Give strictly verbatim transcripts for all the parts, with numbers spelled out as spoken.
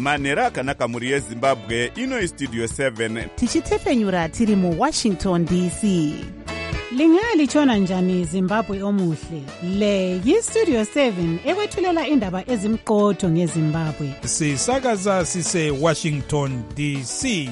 manhero akanaka mhuri yezimbabwe. Ino istudio seven tichitefenyura tiri muwashington D C. Lingalitshona njani Zimbabwe omuhle? Le yistudio seven ekwethulela indaba ezimqotho ngeZimbabwe. Sisakaza sise Washington D C.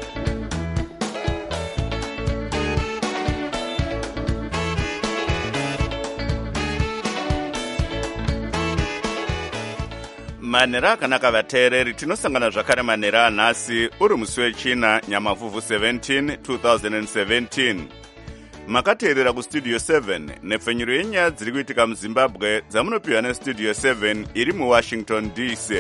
manhero akanaka vateereri, tinosangana zvakare manhero anhasi uri musi wechina nyamavhuvhu seventeen two thousand seventeen. Makateerera kustudio seven nepfenyuro yenyaya dziri kuitika muzimbabwe dzamunopiwa nestudio seven iri muwashington D C.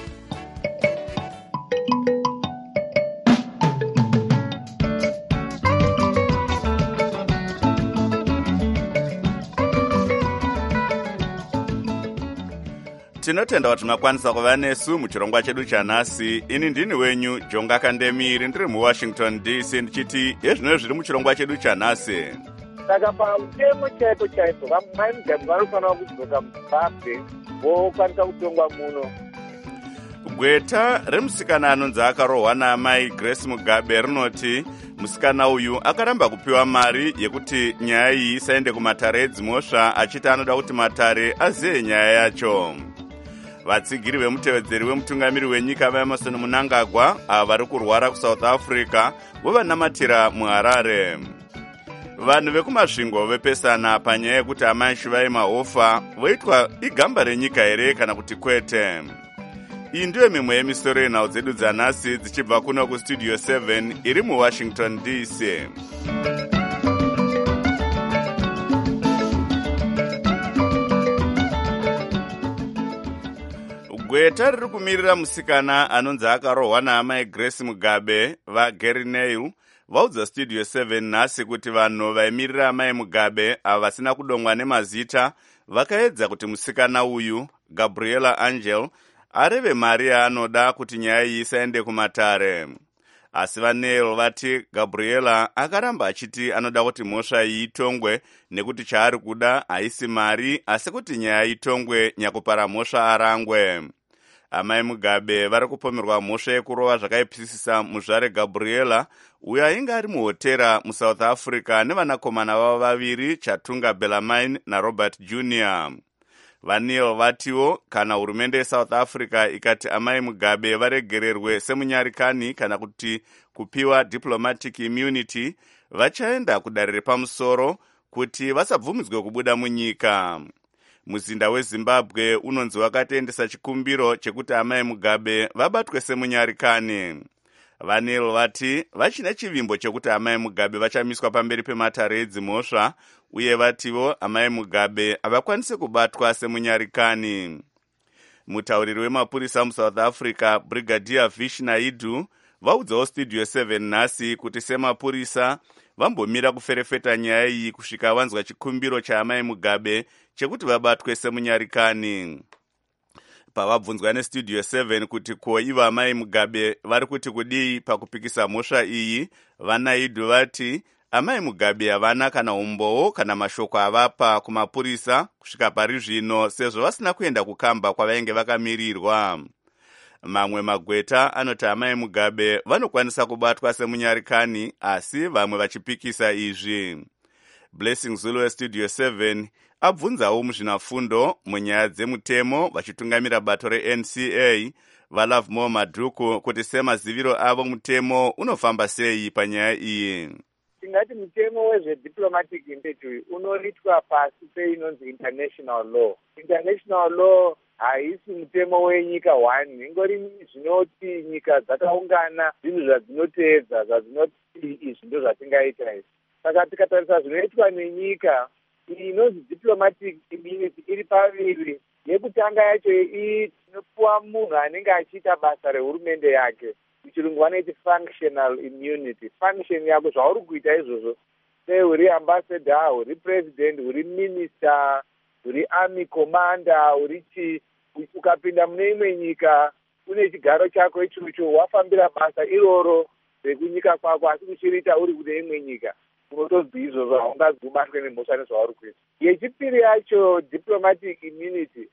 Tinotenda kuti makwanisa kuva nesu muchirongwa chedu chanhasi. Ini ndini wenyu Jonga Kandemiri, ndiri muwashington D C, ndichiti yezvino zviri muchirongwa chedu chanhasi. Saka pautemo chaipo chaipo vamai mudzamu vanofanira kudzoka muZimbabwe vokwanisa kutongwa muno. Gweta remusikana anonzi akarohwa naamai Grace Mugabe rinoti musikana uyu akaramba kupiwa mari yekuti nyaya iyi isaende kumatare edzimhosva, achiti anoda kuti matare azive nyaya yacho. Vatsigiri vemutevedzeri wemutungamiri wenyika vaEmerson Mnangagwa ava vari kurwara kuSouth Africa vovanamatira muHarare. Vanhu vekumasvingo vepesana panyaya yekuti amai Shuvai Mahofa voitwa igamba renyika here kana kuti kwete. Iyi ndiyo mimwe yemisoro yenhau dzedu dzanhasi dzichibva kuno kustudio seven iri muwashington D C. Gweta riri kumirira musikana anonzi akarohwa naamai Grace Mugabe vaGary Neil vaudza studio seven nhasi kuti vanhu vaimirira amai Mugabe ava vasina kudongwa nemazita vakaedza kuti musikana uyu Gabriela Angel areve mari yaanoda kuti nyaya iyi isaende kumatare. Asi vaNeil vati Gabriela akaramba achiti anoda kuti mhosva iyi itongwe nekuti chaari kuda haisi mari asi kuti nyaya itongwe nyakupara mhosva arangwe. Amai Mugabe vari kupomerwa mhosva yekurova zvakaipisisa muzvare Gabriela uyo ainge ari muhotera muSouth Africa nevanakomana vavo vaviri Chatunga Bellarmine naRobert Junior. VaNeil vatiwo kana hurumende yeSouth Africa ikati amai Mugabe varegererwe semunyarikani kana kuti kupiwa diplomatic immunity, vachaenda kudare repamusoro kuti vasabvumidzwe kubuda munyika. Muzinda weZimbabwe unonzi wakatendesa chikumbiro chekuti amai Mugabe vabatwe semunyarikani. VaNeil vati vachina chivimbo chekuti amai Mugabe vachamiswa pamberi pematare edzimhosva uye vativo amai Mugabe havakwanisi kubatwa semunyarikani. Mutauriri wemapurisa muSouth Africa Brigadier Vish Naidu vaudzawo studio seven nhasi kuti semapurisa vambomira kuferefeta nyaya iyi kusvika vanzwa chikumbiro chaamai Mugabe chekuti vabatwe semunyarikani. Pavabvunzwa nestudio seven kuti ko ivo amai Mugabe vari kuti kudii pakupikisa mhosva iyi, vaNaidu vati amai Mugabe havana kana umbowo kana mashoko avapa kumapurisa kusvika pari zvino sezvo vasina kuenda kukamba kwavainge vakamirirwa. Mamwe magweta anoti amai Mugabe vanokwanisa kubatwa semunyarikani asi vamwe vachipikisa izvi. Blessing Zulu westudio seven abvunzawo muzvinafundo munyaya dzemutemo vachitungamira bato reN C A vaLove More Madhuku kuti semaziviro avo mutemo unofamba sei panyaya iyi. Tingati mutemo wezvediplomatic immunity unoitwa pasi peinonzi international law. International law haisi mutemo wenyika one, ingori zvinoti nyika dzakaungana zvinhu zvadzinoteedza zvadzinoti izvi ndo zvatingaita izvi. Saka tikatarisa zvinoitwa nenyika inonzi diplomatic immunity iri paviri, yekutanga yacho inopuwa munhu anenge achiita basa rehurumende yake, muchirungu vanoiti functional immunity. Function yako zvauri kuita izvozvo, sei uri ambassador, uri president, uri minister, uri army commander, uri chi, ukapinda mune imwe nyika une chigaro chako ichocho wafambira basa iroro rekunyika kwako, asi kuchiriita uri kune imwe nyika unotozwi izvozvo haungazi kubatwe nemhosva nezvauri kuita. Yechipiri yacho diplomatic immunity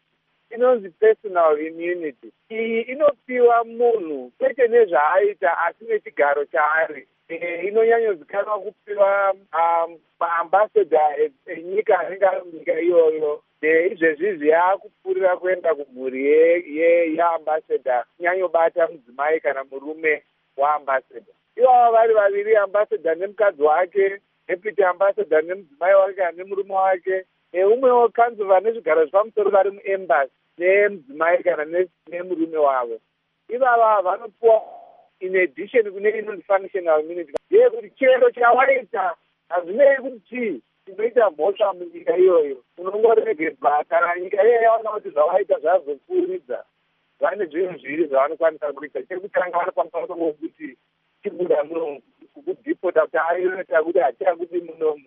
inonzi personal immunity. Iyi inopiwa munhu kwete nezvaaita asi nechigaro chaari. E, inonyanyozikanwa kupiwa um, maambassador enyika anenge ari munyika iyoyo. Izvezvizvi yaakupfuurira kuenda kumhuri yeambassador kunyanyobata mudzimai kana murume waambassador. Ivava vari vaviri, ambassador nemukadzi wake, deputy ambassador nemudzimai wake kana nemurume wake, neumwewo kanzova nezvigaro zvepamusoro vari muembassy nemudzimai kana nemurume wavo. Ivava vanopiwa in addition kune inonzi functional immunity yekuti chero chawaita hazvinei kuti chii chinoita mhosva munyika iyoyo unongoregedza. Kana nyika iyoyo yaona kuti zvawaita zvazopfuuridza, vane zvinhu zviviri zvavanokwanisa kuita. Chekutanga vanokwanisa kuti chibuda munomu kukudhipota kuti ainoita kuti hatiakudi munomu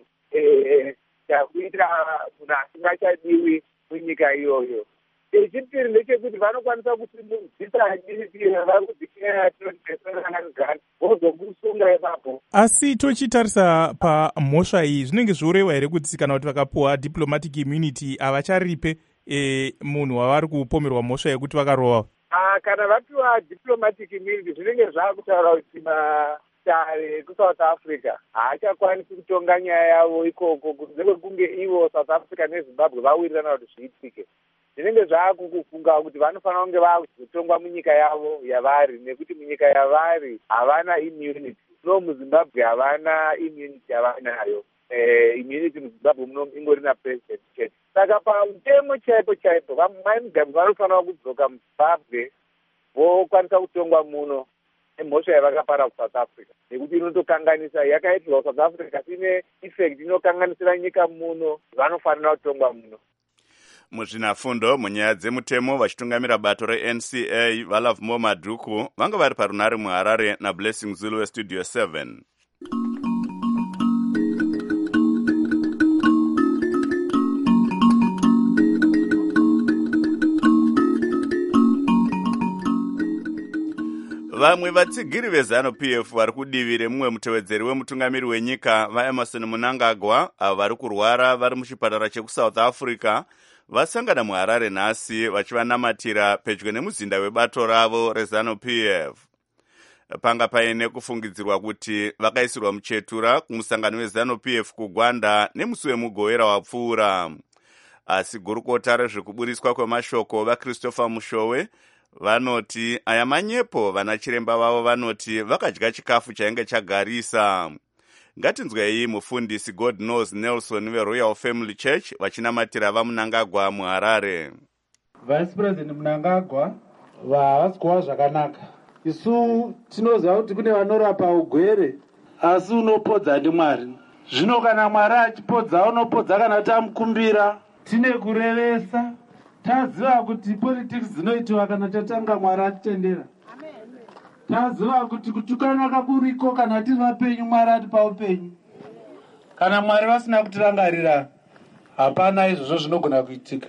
chakuita munhu asingachadiwi munyika iyoyo. Chechipiri ndechekuti vanokwanisa kuti mudzisa adiritirira vari kudzikira tinoteseraanagani vozokusunga ipapo. Asi tochitarisa pamhosva iyi zvinenge zvoreva here kuti kana kuti vakapuwa diplomatic immunity havacharipe e, munhu wavari kupomerwa mhosva yekuti vakarova? Ah, kana vapiwa diplomatic immunity zvinenge zvakutaura kuti matare kusouth Africa haachakwanisi kutonga nyaya yavo ikoko kunze kwekunge ivo South Africa neZimbabwe vawirirana kuti zviitike. Zvinenge zvaakukufunga kuti vanofanira kunge vakuzotongwa munyika yavo yavari, nekuti munyika yavari havana immunity. No, muZimbabwe havana immunity yavanayo. Eh, immunity muZimbabwe muno ingori na president chete. Saka pamutemo chaipo chaipo mai muGabe vanofanira kudzoka muZimbabwe vokwanisa kutongwa muno nemhosva yavakapara kuSouth Africa, nekuti inotokanganisa yakaitirwa kuSouth Africa ine effect inokanganisira nyika muno, vanofanira kutongwa muno. Muzvinafundo munyaya dzemutemo vachitungamira bato reN C A vaLovemore Madhuku vanga vari parunare muHarare naBlessing Zulu weStudio seven. Vamwe vatsigiri veZanu-P F vari kudivi remumwe mutevedzeri wemutungamiri wenyika vaEmerson Mnangagwa avo vari kurwara vari muchipatara chekuSouth Africa vasangana muHarare nhasi vachivanamatira pedyo nemuzinda webato ravo reZanu-P F. Panga paine kufungidzirwa kuti vakaisirwa muchetura kumusangano weZanu-P F kuGwanda nemusi wemugowera wapfuura. Asi gurukota rezvekuburiswa kwemashoko vaChristopher Mushowe vanoti aya manyepo vana chiremba vavo vanoti vakadya chikafu chainge chagarisa. Ngatinzwei mufundisi God Knows Nelson veRoyal Family Church vachinamatira vaMnangagwa muHarare. Vice President Mnangagwa havasi kuva zvakanaka. Isu tinoziva kuti kune vanorapa ugwere asi unopodza ndiMwari. Zvino kana Mwari achipodza unopodza kana tamukumbira. Tine kurevesa. Taziva kuti politics dzinoitwa kana tatanga Mwari atitendera. Taziva kuti kutukana kuriko kana tiri vapenyu Mwari atipa upenyu. Kana Mwari vasina kutirangarira hapana izvozvo zvinogona kuitika.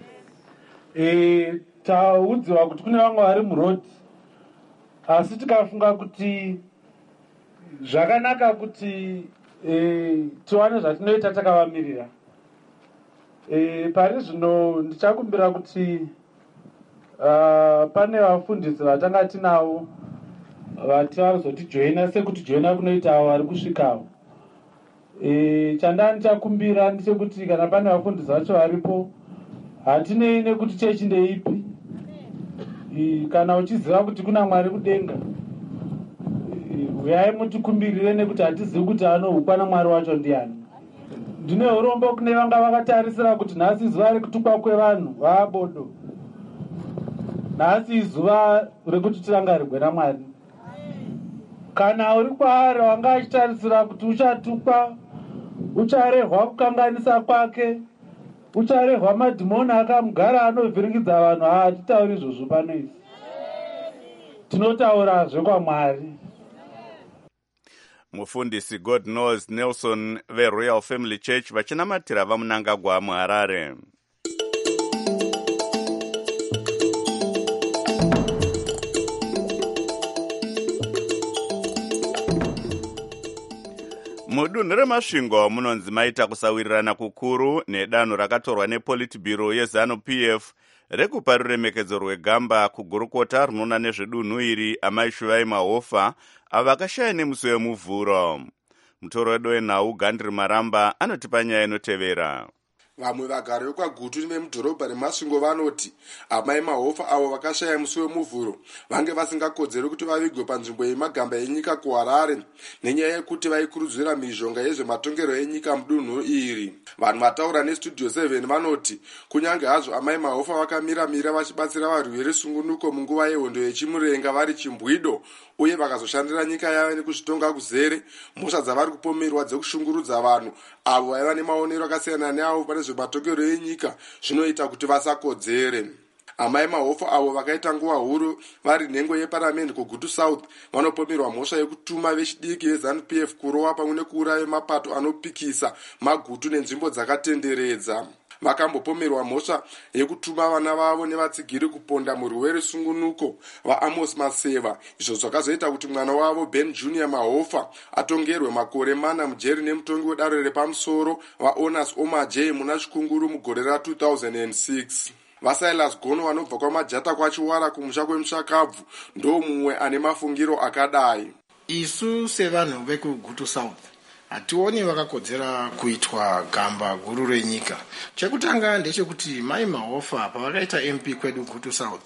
E, taudziwa kuti kune vamwe vari muroad asi tikafunga kuti zvakanaka kuti e, tiwane zvatinoita takavamirira. E, pari zvino ndichakumbira kuti uh, pane vafundisi vatanga tinavo vati varizotijoina sekutijoina kunoita avo vari kusvikawo. E, chandani ndichakumbira ndechekuti kana pane vafundisi vacho varipo hatinei nekuti chechi ndeipi. E, kana uchiziva kuti kuna Mwari kudenga uyai mutikumbirire nekuti hatizivi kuti anohukwana Mwari wacho ndiani. Ndine urombo kune vanga vakatarisira kuti nhasi zuva rekutukwa kwevanhu vabodo. Nhasi zuva rekuti tirangarirwe naMwari. Kana uri kwaari wanga achitarisira kuti uchatukwa, ucharehwa kukanganisa kwake, ucharehwa madhimoni akamugara anovhiringidza vanhu, hatitauri izvozvo pano isi. Tinotaura zvekwaMwari. Mufundisi God Knows Nelson veRoyal Family Church vachinamatira vaMnangagwa muHarare. Mudunhu reMasvingo munonzi maita kusawirirana kukuru nedanho rakatorwa nePolitburo yeZanu-P F rekupa ruremekedzo rwegamba kugurukota runoona nezvedunhu iri amai Shuvai Mahofa ava vakashaya nemusi wemuvhuro. Mutoro wedu wenhau Gandri Maramba anotipa nyaya inotevera. Vamwe vagari vekwagutu vemudhorobha reMasvingo vanoti amai Mahofa avo vakashaya musi wemuvhuro vange vasingakodzeri kuti vavigwe panzvimbo yemagamba enyika kuHarare nenyaya yekuti vaikurudzira mhirizhonga yezvematongero enyika mudunhu iri. Vanhu vataura neStudio seven vanoti kunyange hazvo amai Mahofa vakamira-mira vachibatsira varwi verusungunuko munguva yehondo yechimurenga vari chimbwido uye vakazoshandira nyika yavo nekuzvitonga kuzere, mhosva dzavari kupomerwa dzekushungurudza vanhu avo vaiva nemaonero akasiyana neavo pane zvematongero enyika zvinoita kuti vasakodzere. Amai Mahofa avo vakaita nguva huru vari nhengo yeparamende kuGutu South vanopomerwa mhosva yekutuma vechidiki veZANU P F kurowa pamwe nekuuraya mapato anopikisa magutu nenzvimbo dzakatenderedza. Vakambopomerwa mhosva yekutuma vana vavo nevatsigiri kuponda murwi werusungunuko vaAmos Maseva, izvo zvakazoita kuti mwana wavo Ben Junior Mahofa atongerwe makore mana mujeri nemutongi wedare repamusoro vaOnas Omaje muna Chikunguru mugore ra two thousand six. VaSilas Gono vanobva kwamajata kwachiwara kumusha kwemushakabvu ndo mumwe ane mafungiro akadai. Isu sevanhu vekuGutu South hationi vakakodzera kuitwa gamba guru renyika. Chekutanga ndechekuti mai Mahofa pavakaita M P kwedu Gutu South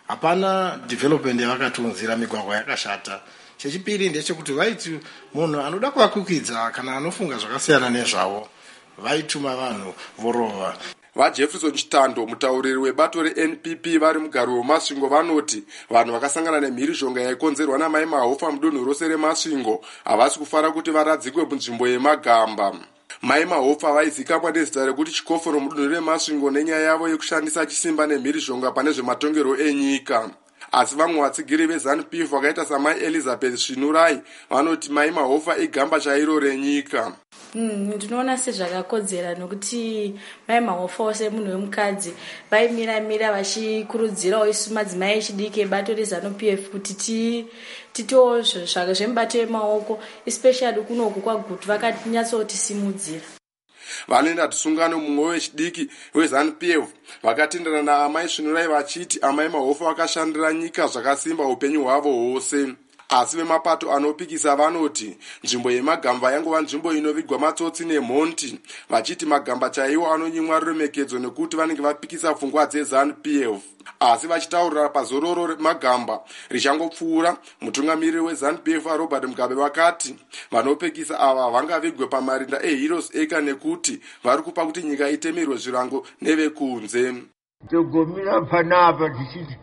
hapana development yavakatunzira migwagwa yakashata. Chechipiri ndechekuti vaiti munhu anoda kuvakwikidza kana anofunga zvakasiyana nezvavo vaituma vanhu vorova. VaJefferson Chitando mutauriri webato reN P P vari mugaro weMasvingo vanoti vanhu vakasangana nemhirizhonga yaikonzerwa namai Mahofa mudunhu rose reMasvingo havasi kufara kuti varadzikwe munzvimbo yemagamba. Mai Mahofa vaizikamwa nezita rekuti chikoforo mudunhu reMasvingo nenyaya yavo yekushandisa chisimba nemhirizhonga pane zvematongero enyika. Asi vamwe vatsigiri veZANU P F vakaita samai Elizabeth Svinurai vanoti mai Mahofa igamba chairo renyika. Ndinoona mm, sezvakakodzera nokuti mai Mahofa ose munhu wemukadzi vaimira-mira vachikurudzirawo isu madzimai echidiki ebato reZANU P F kuti ti titowo zvake zvemubato emaoko especially kunoku kwaGutu vakanyatsootisimudzira. Vanoenda tusungano mumwe wechidiki weZANU P F vakatenderana naamai Svinurai vachiti amai Mahofa vakashandira nyika zvakasimba upenyu hwavo hwose. Asi vemapato anopikisa vanoti nzvimbo yemagamba yangova nzvimbo inovigwa matsotsi nemhonti, vachiti magamba chaiwo anonyimwa ruremekedzo nekuti vanenge vapikisa pfungwa dzeZANU P F. Asi vachitaurira pazororo magamba richangopfuura, mutungamiriri weZANU P F Robert Mugabe vakati vanopekisa ava vangavigwe pamarinda eHeroes Acre nekuti vari kupa kuti nyika itemerwe zvirango nevekunze. Togomira panapa tichiti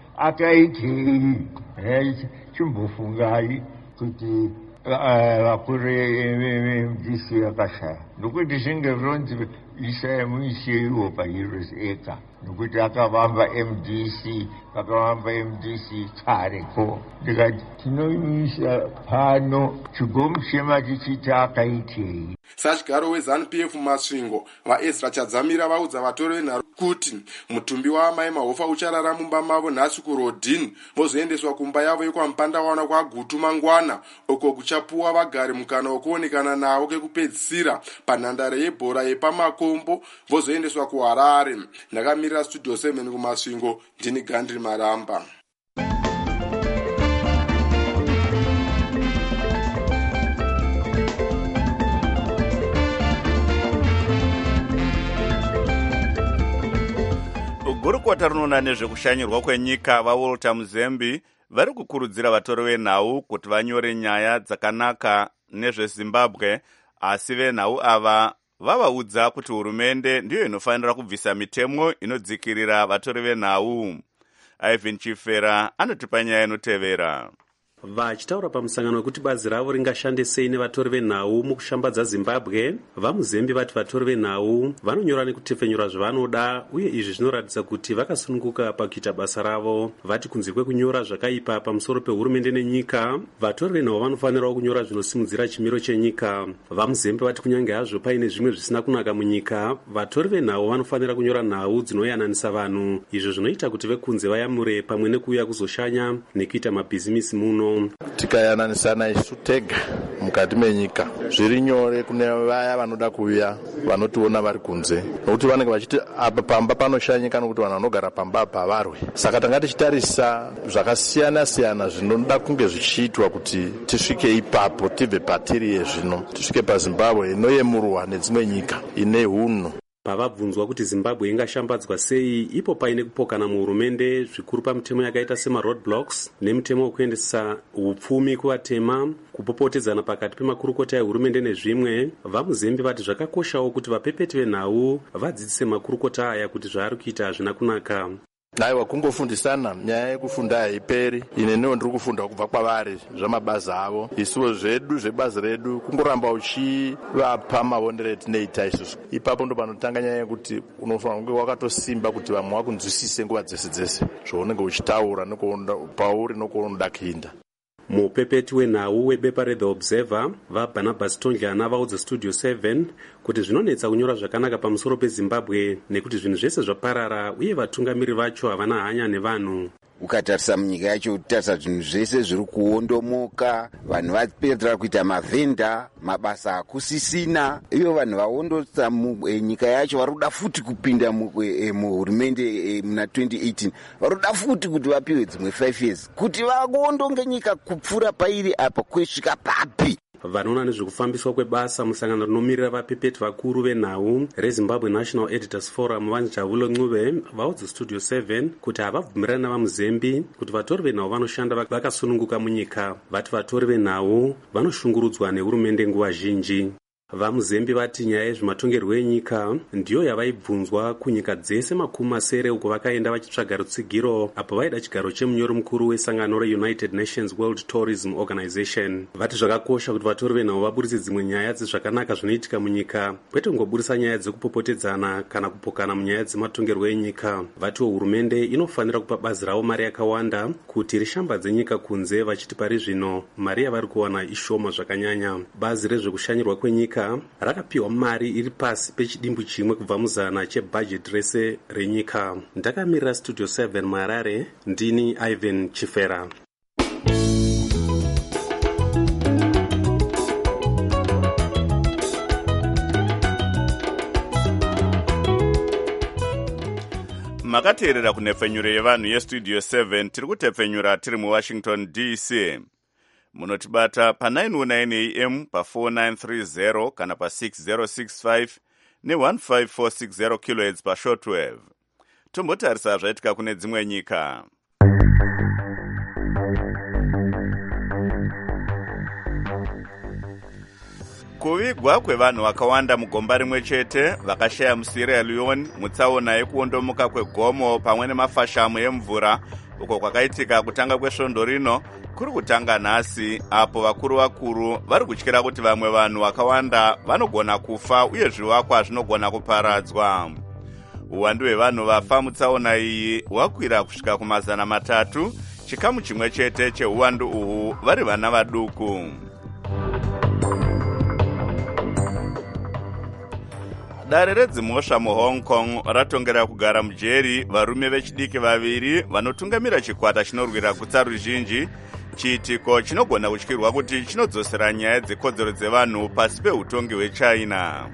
akaitei chimbofungai kuti vakuru M D C vakashaya nokuti zvinge zvinonzi isai muiseiwo paHeroes Acre nokuti akavamba M D C vakavamba M D C kareko. Ndikati tinoimisa pano chigomuchema tichiti akaitei. Sachigaro weZANU P F Masvingo vaEzra Chadzamira vaudza vatori venharo kuti mutumbi waamai Mahofa ucharara mumba mavo nhasi kuRodini vozoendeswa kumba yavo yekwamupanda kwaGutu mangwana uko kuchapuwa vagari mukana wekuonekana navo kekupedzisira panhandare yebhora yepamakombo vozoendeswa kuHarare. Ndakamirira Studio seven kuMasvingo, ndini Gandri Maramba. Gurukota rinoona nezvekushanyirwa kwenyika vaWalter Muzembi vari kukurudzira vatori venhau kuti vanyore nyaya dzakanaka nezveZimbabwe, asi venhau ava vavaudza kuti hurumende ndiyo inofanira kubvisa mitemo inodzikirira vatori venhau. Ivan Chifera anotipa nyaya inotevera. Vachitaura pamusangano wekuti bazi ravo ringashande sei nevatori venhau mukushambadza Zimbabwe, vaMuzembi vati vatori venhau vanonyora nekutepfenyura zvavanoda uye izvi zvinoratidza kuti vakasununguka pakuita basa ravo. Vati kunze kwekunyora zvakaipa pamusoro pehurumende nenyika, vatori venhau vanofanirawo kunyora zvinosimudzira chimiro chenyika. VaMuzembi vati kunyange hazvo paine zvimwe zvisina kunaka munyika, vatori venhau vanofanira kunyora nhau dzinoyananisa vanhu. Izvo zvinoita kuti vekunze vayamure pamwe nekuuya kuzoshanya nekuita mabhizimisi muno. zvino. Tikayananisana isu tega mukati menyika zviri nyore kune vaya vanoda kuuya vanotiona vari kunze, nokuti vanenge vachiti apa pamba panoshanyika nokuti vanhu vanogara pamba apa havarwe. Saka tanga tichitarisa zvakasiyana siyana zvinoda kunge zvichiitwa kuti tisvike ipapo, tibve patiri zvino tisvike paZimbabwe inoyemurwa nedzimwe nyika ine hunhu. Pavabvunzwa kuti Zimbabwe ingashambadzwa sei, ipo paine kupokana muhurumende zvikuru pamitemo yakaita sema roadblocks nemitemo wekuendesa upfumi kuvatema, kupopotedzana pakati pemakurukota ehurumende nezvimwe. VaMuzembe vati zvakakoshawo kuti vapepeti venhau vadzidzise makurukota aya kuti zvaari kuita hazvina kunaka. Aiwa, kungofundisana nyaya yekufunda haiperi. Ine ndiwo ndiri kufunda kubva kwavari zvamabazi avo. Isuwo zvedu zvebazi redu kungoramba uchivapa maonero etinoita isusu. Ipapo ndo panotanga nyaya yekuti unofanira kunge wakatosimba kuti vamwe vakunzwisise nguva dzese dzese zvaunenge uchitaura pauri nokounoda kuinda. Mupepeti wenhau webepa reThe Observer vaBarnabas Tondlyana vaudza Studio seven kuti zvinonetsa kunyora zvakanaka pamusoro peZimbabwe nekuti zvinhu zvese zvaparara uye vatungamiri vacho havana hanya nevanhu. Ukatarisa munyika yacho, utarisa zvinhu zvese zviri kuondomoka, vanhu vapedzera kuita mavhenda, mabasa akusisina, iyo vanhu vaondotsa nyika yacho vari kuda futi kupinda muhurumende muna twenty eighteen, vari kuda futi kuti vapiwe dzimwe five years kuti vaondonge nyika kupfuura pairi apa kwesvika papi. Vanoona nezvekufambiswa kwebasa musangano rinomirira vapepeti vakuru venhau reZimbabwe National Editors Forum vaNjavulo Ncube vaudza Studio seven kuti havabvumirani navaMuzembe kuti vatori venhau vanoshanda vakasununguka munyika. Vati vatori venhau vanoshungurudzwa nehurumende nguva zhinji. VaMuzembe vati nyaya yezvematongerwo enyika ndiyo yavaibvunzwa kunyika dzese makumi masere uko vakaenda vachitsvaga rutsigiro apo vaida chigaro chemunyori mukuru wesangano reUnited Nations World Tourism Organization. Vati zvakakosha kuti vatori venhau vaburitse dzimwe nyaya dzezvakanaka zvinoitika munyika, kwete kungoburisa nyaya dzekupopotedzana kana kupokana munyaya dzematongerwo enyika. Vatiwo hurumende inofanira kupa bazi ravo mari yakawanda kuti rishambadze nyika kunze, vachiti pari zvino mari yavari kuwana ishoma zvakanyanya. Bazi rezvekushanyirwa kwenyika rakapiwa mari iri pasi pechidimbu chimwe kubva muzana chebhajeti rese renyika. Ndakamirira Studio seven muHarare, ndini Ivan Chifera. Makateerera kunepfenyuro yevanhu yeStudio seven, tiri kutepfenyura tiri muWashington D C. Munotibata pa nine oh nine A M, pa four nine three zero kana pa six zero six five ne one five four six zero kilohertz pa shortwave. Tombotarisa zvaitika kune dzimwe nyika. Kuvigwa kwevanhu vakawanda mugomba rimwe chete vakashaya muSierra Leone mutsaona yekuondomoka kwegomo pamwe nemafashamu emvura uko kwakaitika kutanga kwesvondo rino kuri kutanga nhasi, apo vakuru vakuru vari kutyira kuti vamwe vanhu vakawanda vanogona kufa uye zvivakwa zvinogona kuparadzwa. Uwandu hwevanhu vafa mutsaona iyi hwakwira kusvika kumazana matatu, chikamu chimwe chete cheuwandu uhu vari vana vaduku. Dare redzimhosva muHong Kong ratongera kugara mujeri varume vechidiki vaviri vanotungamira chikwata chinorwira kutsa ruzhinji, chiitiko chinogona kutyirwa kuti chinodzosera nyaya dzekodzero dzevanhu pasi peutongi hweChina.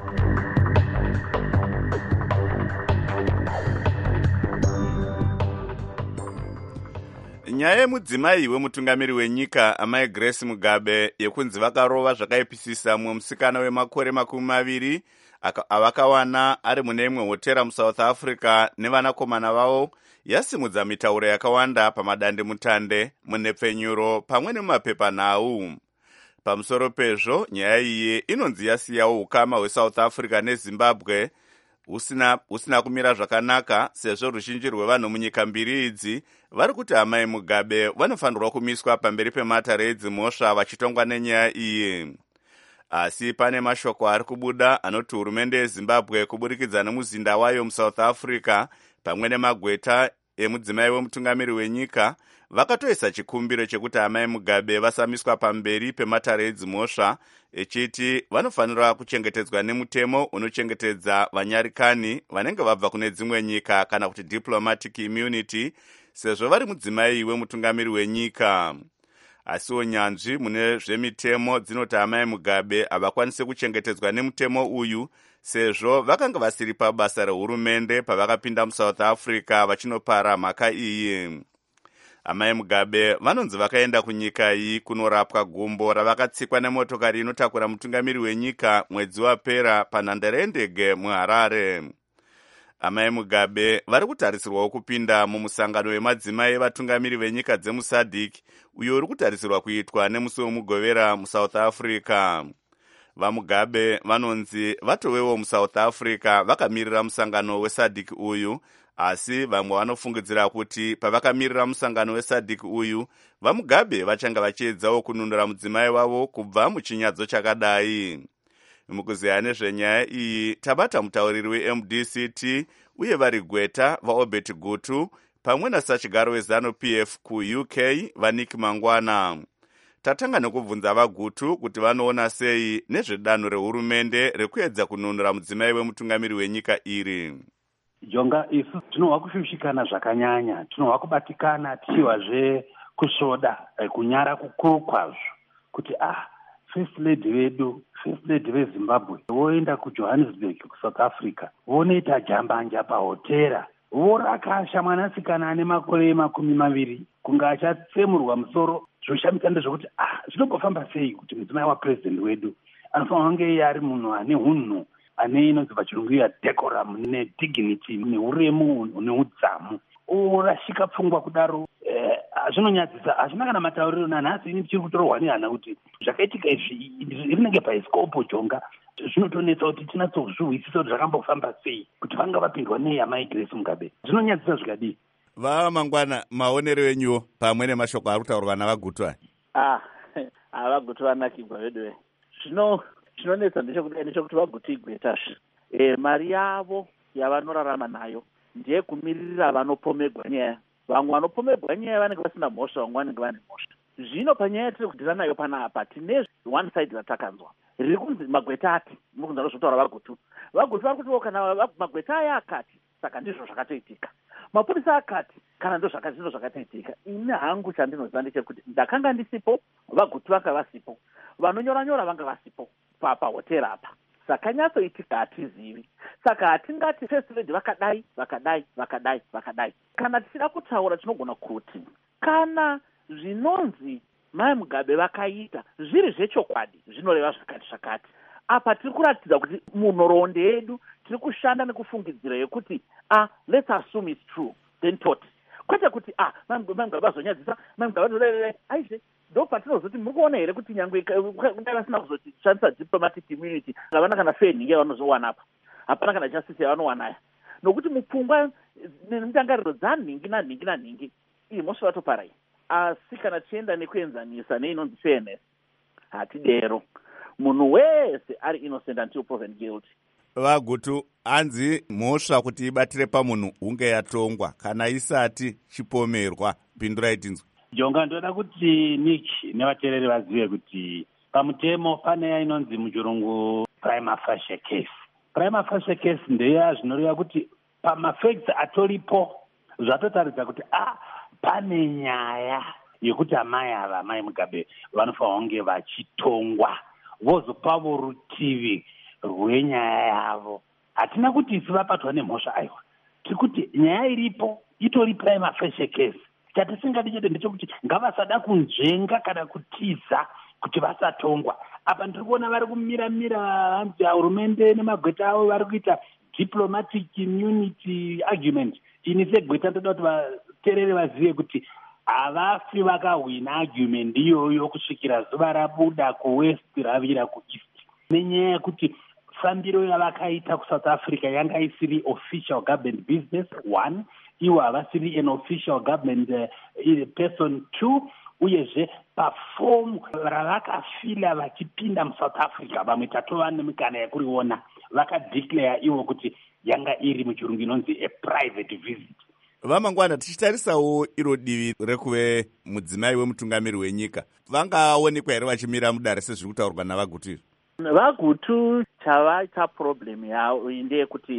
Nyaya yemudzimai wemutungamiri wenyika amai Grace Mugabe yekunzi vakarova zvakaipisisa mumwe musikana wemakore makumi maviri avakawana ari mune imwe hotera muSouth Africa nevanakomana vavo yasimudza mitauro yakawanda pamadandemutande, munepfenyuro pamwe nemapepanhau. Pamusoro pezvo, nyaya iyi inonzi yasiyawo ukama hweSouth Africa neZimbabwe usina, usina kumira zvakanaka, sezvo ruzhinji rwevanhu munyika mbiri idzi vari kuti amai Mugabe vanofanirwa kumiswa pamberi pematare edzimhosva vachitongwa nenyaya iyi. Asi pane mashoko ari kubuda anoti hurumende yeZimbabwe kuburikidza nemuzinda wayo muSouth Africa pamwe nemagweta emudzimai wemutungamiri wenyika vakatoisa chikumbiro chekuti amai Mugabe vasamiswa pamberi pematare edzimhosva, echiti vanofanira kuchengetedzwa nemutemo unochengetedza vanyarikani vanenge vabva kune dzimwe nyika kana kuti diplomatic immunity, sezvo vari mudzimai wemutungamiri wenyika. asiwo nyanzvi mune zvemitemo dzinoti amai Mugabe havakwanise kuchengetedzwa nemutemo uyu sezvo vakanga vasiri pabasa rehurumende pavakapinda muSouth Africa vachinopara mhaka iyi. Amai Mugabe vanonzi vakaenda kunyika iyi kunorapwa gumbo ravakatsikwa nemotokari inotakura mutungamiri wenyika mwedzi wapera panhandare yendege muHarare. Amai Mugabe vari kutarisirwawo kupinda mumusangano wemadzimai evatungamiri venyika dzemuSADC uyo uri kutarisirwa kuitwa nemusi wemugovera muSouth Africa. VaMugabe vanonzi vatowewo muSouth Africa vakamirira musangano weSADC uyu, asi vamwe vanofungidzira kuti pavakamirira musangano weSADC uyu vaMugabe vachanga vachiedzawo kununura mudzimai wavo kubva muchinyadzo chakadai. Mukuziya nezvenyaya iyi tabata mutauriri weM D C T uye vari gweta vaObert Gutu pamwe nasachigaro wezanu P F kuU K vaNick Mangwana. Tatanga nekubvunza vaGutu kuti vanoona sei nezvedanho rehurumende rekuedza kununura mudzimai wemutungamiri wenyika iri. Jonga, isu tinohwa kushushikana zvakanyanya, tinohwa kubatikana tichihwazve kusvoda kunyara kukuru kwazvo kuti ah First Lady vedu, First Lady veZimbabwe voenda kuJohannesburg kuSouth Africa, vonoita jambanja pahotera, vorakasha mwanasikana ane makore makumi maviri kunga achatsemurwa musoro. Zvoshamisa ndezvokuti ah zvinombofamba sei kuti mudzimai wapresident wedu anofanira kunge iye ari munhu ane hunhu, ane inonzi pachirungu ya decorum nedignity neuremu neudzamu, orashika pfungwa kudaro. Zvinonyadzisa, hazvina kana matauriro nanhasi ini tichiri kutorwa nehana kuti zvakaitika izvi rinenge paisikopo Jonga. Zvinotonetsa kuti tinatsozvihwisisa kuti zvakambofamba sei kuti vanga vapindwa nei amai Grace Mugabe. Zvinonyadzisa zvikadii. VaMangwana, maonero enyuwo pamwe nemashoko ari kutaurwa navaGutu aya? Ah, avaGutu vanakigwa vedu. Zvino chinonetsa ndechekuti ndechekuti vaGutu igwetasvi. Eh, mari yavo yavanorarama nayo ndiye kumirira vanopomegwa nyaya. Vamwe vanopomegwa nyaya vanenge vasina mhosva, vamwe vanenge vane mhosva. Zvino panyaya yatiri kudhira nayo panapa tine one side ratakanzwa riri kunzi magweta ati, mukunzwa nezvotaura vaGutu. VaGutu vari kuti kana magweta aya akati saka ndizvo zvakatoitika, mapurisa akati kana ndo zvakazvino zvakatoitika. Ini hangu chandinoziva ndechekuti ndakanga ndisipo, vaGutu vanga vasipo, vanonyora nyora vanga vasipo pahotera apa. Saka nyatsoitika hatizivi. Saka hatingati First Lady vakadai vakadai vakadai vakadai. Kana tichida kutaura tinogona kuti kana zvinonzi mai Mugabe vakaita zviri zvechokwadi zvinoreva zvakati zvakati. Apa tiri kuratidza kuti munhoroondo yedu tiri kushanda nekufungidzira yekuti ah let's assume it's true then tot. Kwete kuti ah mai Mugabe vazonyadzisa, mai Mugabe vazorere aizve. Ndo patinozoti muri kuona here kuti nyangwe kunge vasina kuzoti shandisa diplomatic immunity havana kana feni yavanozowana apa, hapana kana justice yavanowanaya, nokuti mupfungwa nemitangariro dzaningi naningi naningi iyi mose vatoparai. Asi kana tichienda nekuenzanisa neinonzi fairness hatidero, munhu wese ari innocent until proven guilty. VaGutu, anzi mhosva kuti ibatire pamunhu hunge yatongwa kana isati chipomerwa, pindurai tinzwe. Jonga, ndoda kuti Nick nevateereri vazive kuti pamutemo pane inonzi muchirungu prima facie case. Prima facie case ndeya zvinoreva kuti pamafacts atoripo zvatotaridza kuti ah pane nyaya yekuti amai ava amai Mugabe vanofanira kunge vachitongwa, vozopavo rutivi rwenyaya yavo. Hatina kuti isi vabatwa nemhosva aiwa, tiri kuti nyaya iripo itori prima facie case. Chatisingadi chete ndechekuti ngavasada kunzvenga kana kutiza kuti vasatongwa. Apa ndiri kuona vari kumira-mira hanzi hurumende nemagweta avo vari kuita diplomatic immunity argument. Ini segweta ndoda kuti vateereri vazive kuti havafi vakahwina argument iyoyo kusvikira zuva rabuda kuwest ravira kueast. Nenyaya yekuti fambiro yavakaita kuSouth Africa yanga isiri official government business one, iwo havasiri an official government uh, person two, uyezve pafomu ravakafila vachipinda muSouth Africa vamwe tatova nemikana yekuriona vakadeclare iwo kuti yanga iri muchirungu inonzi a private visit. VaMangwana, tichitarisawo iro divi rekuve mudzimai wemutungamiri wenyika, vangaonekwa here vachimira mudare sezviri kutaurwa navaGutu? VaGutu chavaita problem yavo ndeyekuti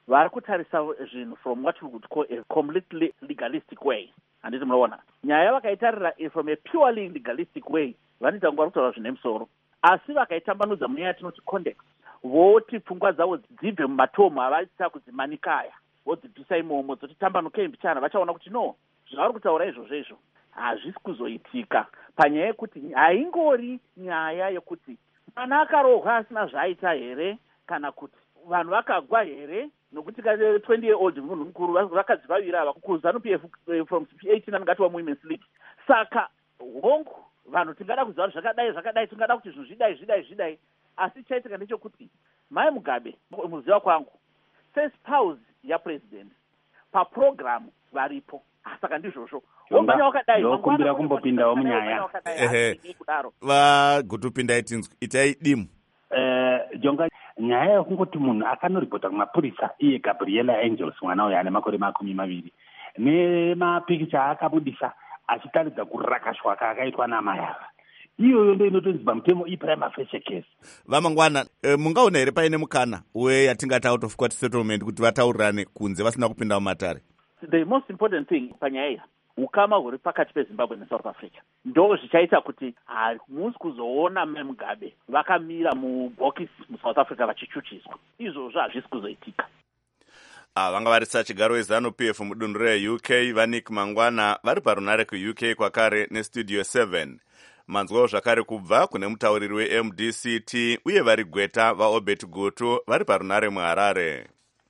vari kutarisa zvinhu from what we would call a completely legalistic way. Handiti munoona nyaya vakaitarira from a purely legalistic way vanoita nguva kutaura zvine musoro, asi vakaitambanudza munyaya yatinoti context, voti pfungwa dzavo dzibve mumatomo avaita kudzimanikaya vodzibvisa imomo dzotitambanukei mbichana, vachaona kuti no, zvavari kutaura izvozvo izvo hazvisi kuzoitika, panyaya yekuti haingori nyaya yekuti mwana akarohwa asina zvaaita here, kana kuti vanhu vakagwa here, nokuti twenty year old munhu mukuru vakadzivavira ava kuZANU-P F from eighteen angati wa Women's League. Saka hongu vanhu tingada kuziva kuti zvakadai zvakadai, tingada kuti zvinhu zvidai zvidai zvidai, asi chaitika ndechekuti Mai Mugabe muziva kwangu first pause yapresident paprogramu varipo, saka ndizvozvo onganya wakadai ndokumbira kumbopindawo munyaya kudaro vagutupinda itinzwi itai dimu eh jonga nyaya yekungoti munhu akanoripota kumapurisa iye Gabriela Angels mwana uyo ane makore makumi maviri nemapikicha akabudisa achitaridza kurakashwa kaakaitwa namai ava, iyoyo ndo inotonzi pamutemo iprima facie case. Vamangwana e, mungaona here paine mukana we yatingati out of court settlement kuti vataurirane kunze vasina kupinda mumatare? The most important thing panyaya iyi ukama huri pakati peZimbabwe neSouth Africa ndo zvichaita kuti hamusi kuzoona Mai Mugabe vakamira mubhokisi muSouth Africa vachichuchiswa. Izvozvo hazvisi kuzoitika. Ah, vanga varisa chigaro weZANU-P F mudunhu reU K vaNick Mangwana vari parunare kuU K kwakare neStudio seven. Manzwawo zvakare kubva kune mutauriri weM D C T uye vari gweta vaObert Gutu vari parunare muHarare.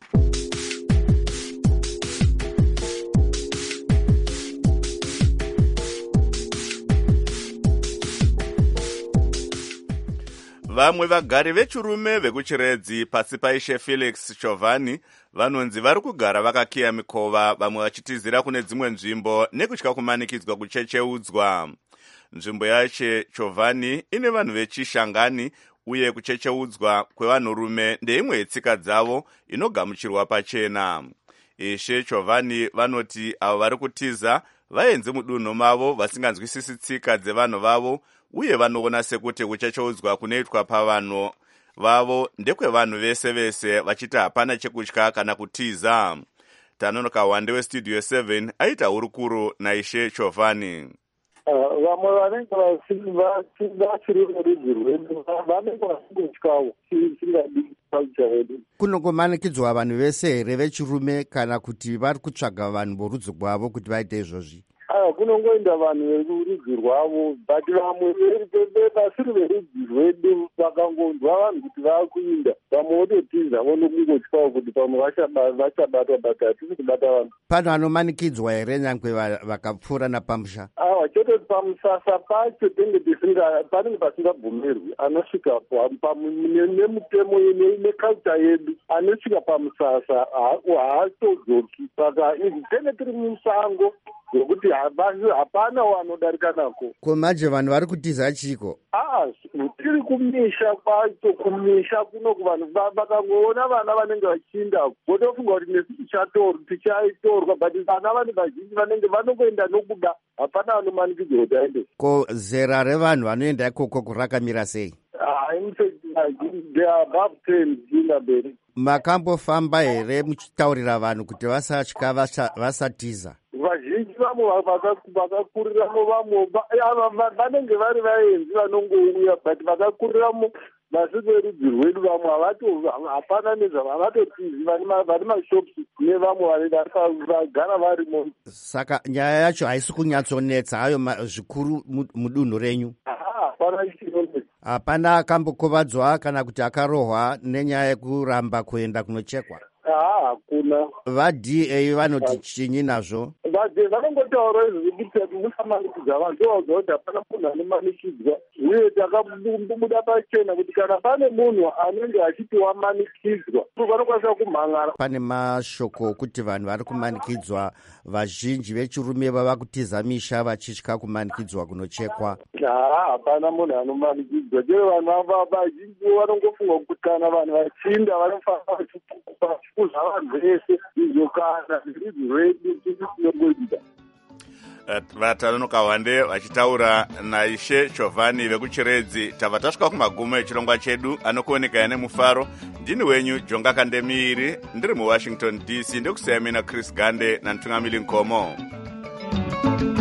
Vamwe vagari vechirume vekuchiredzi pasi paishe Felix Chovani vanonzi vari kugara vakakiya mikova, vamwe vachitizira kune dzimwe nzvimbo nekutya kumanikidzwa kuchecheudzwa. Nzvimbo yache Chovani ine vanhu vechishangani uye kuchecheudzwa kwevanhurume ndeimwe yetsika dzavo inogamuchirwa pachena. Ishe Chovani vanoti avo vari kutiza vaenze mudunhu mavo vasinganzwisisi tsika dzevanhu vavo uye vanoona sekuti kuchecheudzwa kunoitwa pavanhu vavo ndekwevanhu vese vese vachiti hapana chekutya kana kutiza. Tanonoka Wande weStudio seven aita hurukuru naishe Chovani. Vamwe vanenge vachiri verudzi rwedu vanenge vasingotyawo chingadi culture yedu. Kunongomanikidzwa vanhu vese here vechirume kana kuti vari kutsvaga vanhu vorudzi rwavo kuti vaite izvozvi? Kunongoenda vanhu verudzi rwavo, but vamwe vasiri verudzi rwedu vakangonzwa vanhu kuti vakuinda, vamwe vototiza vonokungotyawo kuti pamwe vachabatwa, but hatisi kubata vanhu. Pano vanomanikidzwa here nyangwe vakapfuura napamusha? Awa chototi pamusasa pacho tenge tisinga panenge pasingabvumirwi anosvikapo nemutemo neculture yedu, anosvika pamusasa haatodzoki. Saka tenge tiri musango zvokuti hapana wanodarika nako. Ko manje vanhu vari kutiza chiko? Ah, tiri kumisha kwacho, kumisha kuno kuvanhu vakangoona vana vanenge vachiinda votofunga kuti nesu tichaitorwa, but vana vanhu vazhinji vanenge vanongoenda nokuda, hapana vanomanikidzwa kuti aende. Ko zera revanhu vanoenda ikoko rakamira sei? Ah, in fact, they are above ten in mberi. Makambofamba here muchitaurira vanhu kuti vasatya vasatiza? Vazhinji vamwe vakakuriramo, vamwe vanenge vari vaenzi vanongouya, but vakakuriramo vasi verudzi rwedu vamwe hapana nezvavatotizi, vari mashops nevamwe vagara varimo. Saka nyaya yacho haisi kunyatsonetsa hayo zvikuru mudunhu renyu? Hapana chinonetsa. Hapana akambokovadzwa kana kuti akarohwa nenyaya yekuramba kuenda kunochekwa? Haa, hakuna. Va-D A vanoti chinyi nazvo? Va-D A vanongotaura izvi kuti musamanikidzwa vanhu, ndovaudza kuti hapana munhu anomanikidzwa, uye takabuda pachena kuti kana pane munhu anenge achiti wamanikidzwa vanokwanisa kumhangara. Pane mashoko okuti vanhu vari kumanikidzwa, vazhinji vechirume vava kutiza misha vachitya kumanikidzwa kunochekwa. Haa, hapana munhu anomanikidzwa, chero vanhu vazhinji vanongofunga kuti kana vanhu vachinda vanofanira vachikuza vanhu vese izvo kana zvirudzi rwedu tiri tinongoita. vatanonoka hwande vachitaura naishe chovhani vekuchiredzi. tabva tasvika kumagumo echirongwa chedu anokuoneka nemufaro. ndini wenyu jonga kandemiiri ndiri muwashington D C. ndekusiyamina Chris Gande nantungamili Nkomo.